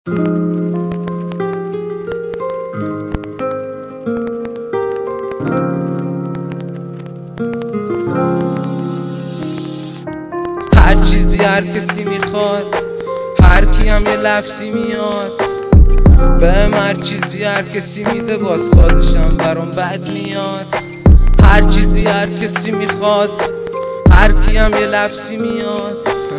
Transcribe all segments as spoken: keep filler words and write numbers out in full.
هر چیزی هر کسی میخواد، هر کی هم یه لفظی میاد بهم. هر چیزی هر کسی میده باز بازشم برام بد میاد. هر چیزی هر کسی میخواد، هر کی هم یه لفظی میاد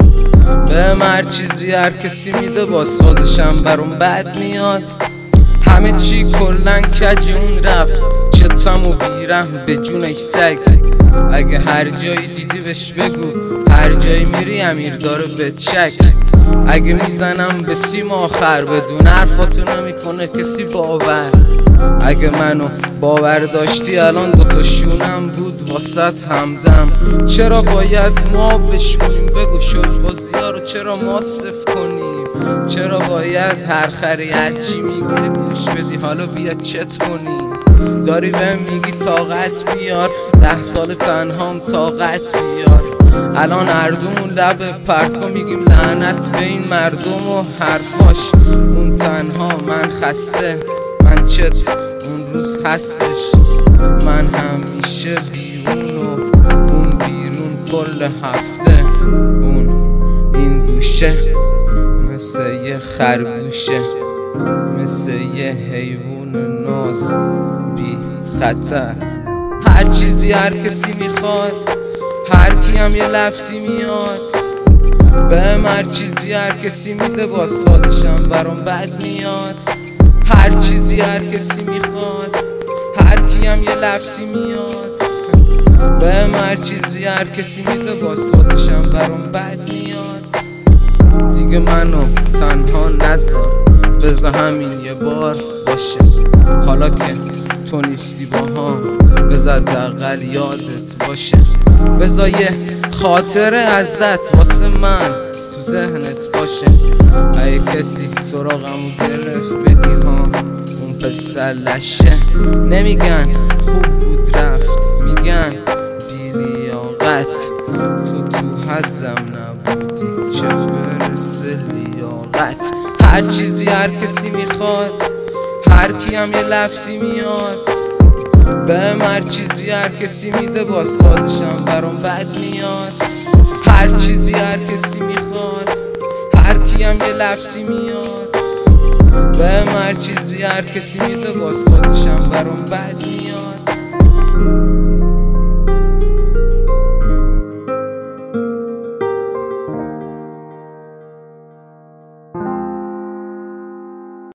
بهم. هر چیزی هر کسی میده باز بازشم برام بد میاد. همه چی کلن کجون رفت، چتم و بیرم به جونش سگ. اگه هر جایی دیدی بهش بگو، هر جایی میری امیر داره بهت شک. اگه میزنم به سیم آخر بدون حرفاتو نمیکنه کسی باور. اگه منو باور داشتی الان دوتا شونم بود واسط همدم. چرا باید ما بشکنیم؟ بگو شد بازی‌ها رو چرا ما صفر کنیم؟ چرا باید هر خری هرچی میگه گوش بدی؟ حالا بیا چت کنیم. داری بهم میگی طاقت بیار، ده سال تنهام طاقت بیار. الان هردومون لب پرت کن میگیم لعنت به این مردم و حرفاش. اون تنها من خسته، من چت اون روز هستش. من همیشه بیرون و اون بیرون کل هفته. اون این گوشه مثل یه خرگوشه، مثل یه حیوان ناز بی خطر. هر چیزی هر کسی میخواد، هر کی هم یه لفظی میاد بهم. هر چیزی هر کسی میده باز بازشم برام بد میاد. هر چیزی هر کسی میخواد، هر کی هم یه لفظی میاد بهم. هر چیزی هر کسی میده باز بازشم برام بد میاد. دیگه منو تنها نذار، بذار همین یه بار باشه. حالا که تو نیستی با هم، بذار حداقل یادت باشه. بذار یه خاطره ازت واسه من تو ذهنت باشه. اگه کسی سراغمو گرفت بگی ها اون پسر لشه. نمیگن خوب بود رفت، میگن بی‌لیاقت. تو تو حدم نبودی چه برسه لیاقت. هر چیزی هر کسی میخواد، هر کی هم یه لفظی میاد بهم. هر چیزی هر کسی میده باز بازشم برام بد میاد. هر چیزی هر کسی میخواد، هر کی هم یه لفظی میاد بهم. هر چیزی هر کسی میده باز بازشم برام بد میاد.